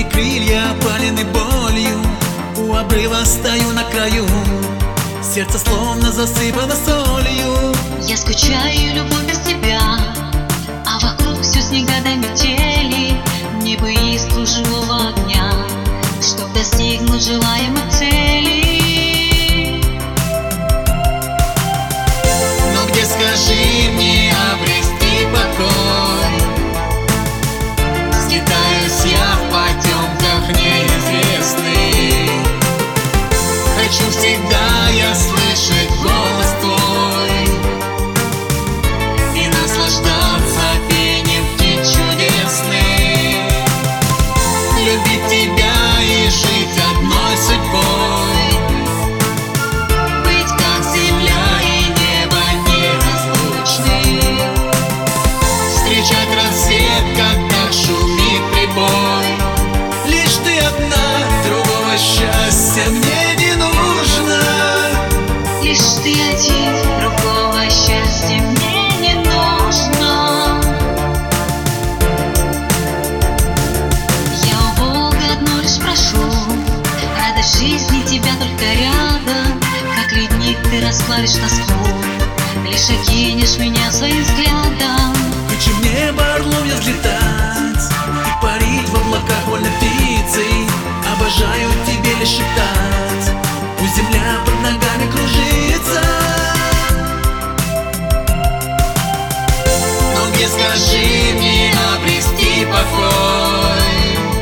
мои крылья опалены болью, у обрыва стою на краю, сердце словно засыпано солью. Я скучаю, любовь, без тебя, а вокруг все снега до метели. Мне бы искру живого огня, чтоб достигнуть желаемой цели. Но где, скажи мне, обрести покой? Скитаюсь я в потемках неизвестных. Хочу всегда я слышать голос твой и наслаждаться пением птиц чудесных. Любить тебя и жить одной судьбой, быть как земля и небо неразлучны, встречать рассвет, когда шумит прибой. Лишь ты одна, другого счастья мне не нужно. Лишь ты один, другого счастья мне не нужно. Я у Бога одно лишь прошу, радость жизни тебя только рядом. Как ледник ты расплавишь тоску, лишь окинешь меня своим взглядом. Включи в небо орлом я взлетать и парить в облаках вольно птицей. Обожаю тебе лишь шептать, пусть земля под ногами кружится. Но где, скажи мне, обрести покой?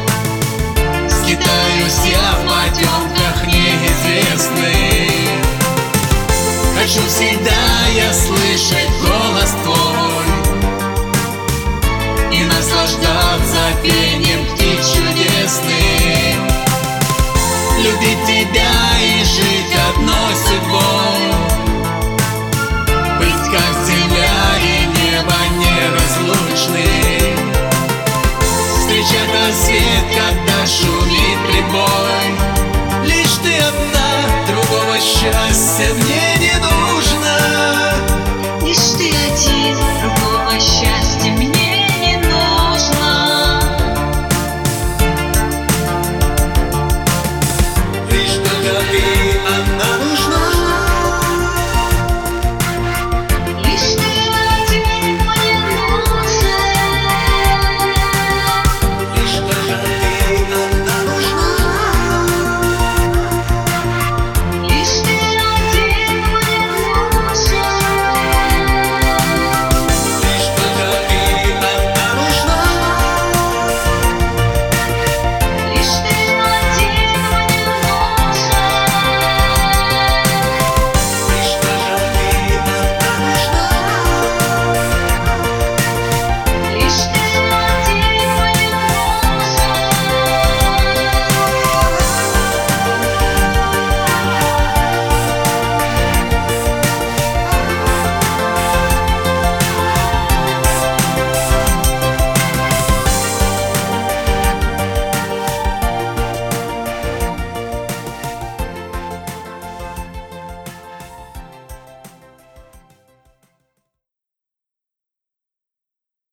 Скитаюсь я в потемках неизвестных. Хочу всегда я слышать голос твой и наслаждаться пением птиц чудесных. Любить тебя и жить одной судьбой, быть как земля и небо неразлучны, встречать рассвет, когда шумит прибой.